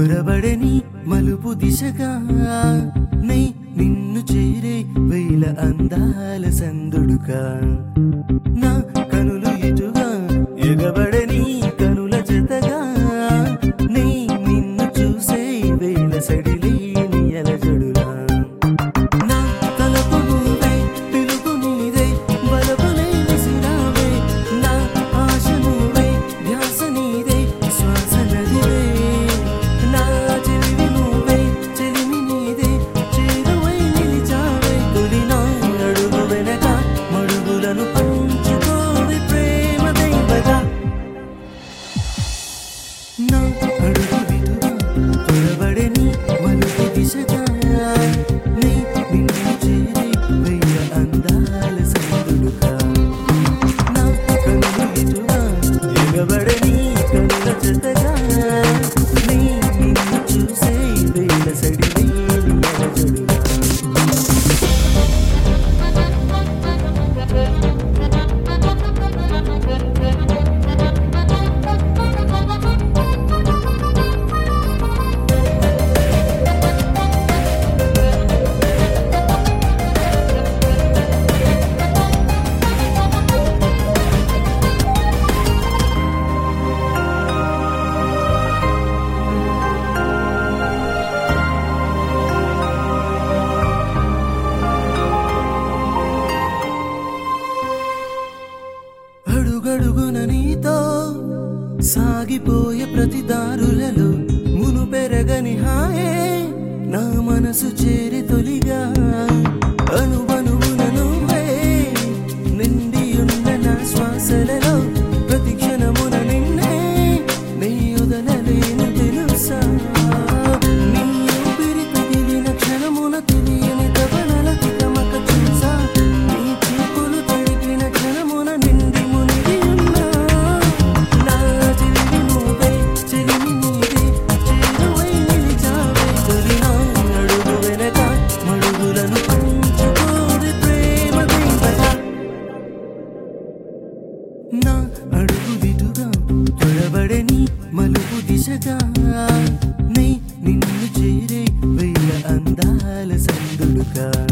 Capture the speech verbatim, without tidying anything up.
త్వరబడని మలుపు దిశగా నే నిన్ను చేరే వేల అందాల సందుడుగా నా కనులు ఇటుగా ఎగబడని కనుల జతగా నే నిన్ను చూసే వేల సడిలేని అలజడులా నా తలపు నువ్వే పిలుపు నీదే బలపులే విసిరావే నా ఆశ నువ్వే ధ్యాస నీదే శ్వాస నదివే నా చెలివి నువ్వే చెలిమి నీదే చేరువై నిలిచావే తొలి నా అడుగు వెనక మడుగులను పంచుకోవే ప్రేమ దైవగా నా అడుగు విటుగా త్వరబడని మలుపు దిశగా నే నిన్ను చేరే వేల అందాల సందుడుగా నా కనులు ఇటుగా ఎగబడని కనుల జతగా నే నిన్ను చూసే వేల సడిలేని అలజడుగా అడుగడుగున నీతో సాగిపోయే ప్రతి దారులలో మును పెరగని హాయే నా మనసు చేరి తొలిగా అనువనువున నువ్వే నిండి ఉన్న నా శ్వాసలలో ప్రతి క్షణమున నిన్నే నే వదలలేను తెలుసా నీ ఊపిరి తగిలిన క్షణమున తెలియని తపనల తికమక చూసా నీ చూపులు తడిపిన క్షణమున నిండి మునిగి ఉన్నా నా చెలివి నువ్వే చెలిమి నీదే చేరువై నిలిచావే తొలి నా అడుగు వెనక మడుగులను పంచుకోవే ప్రేమ దైవగా నా అడుగు విటుగా త్వరబడని మలుపు దిశగా నే నిన్ను చేరే వేల అందాల సందుడుగా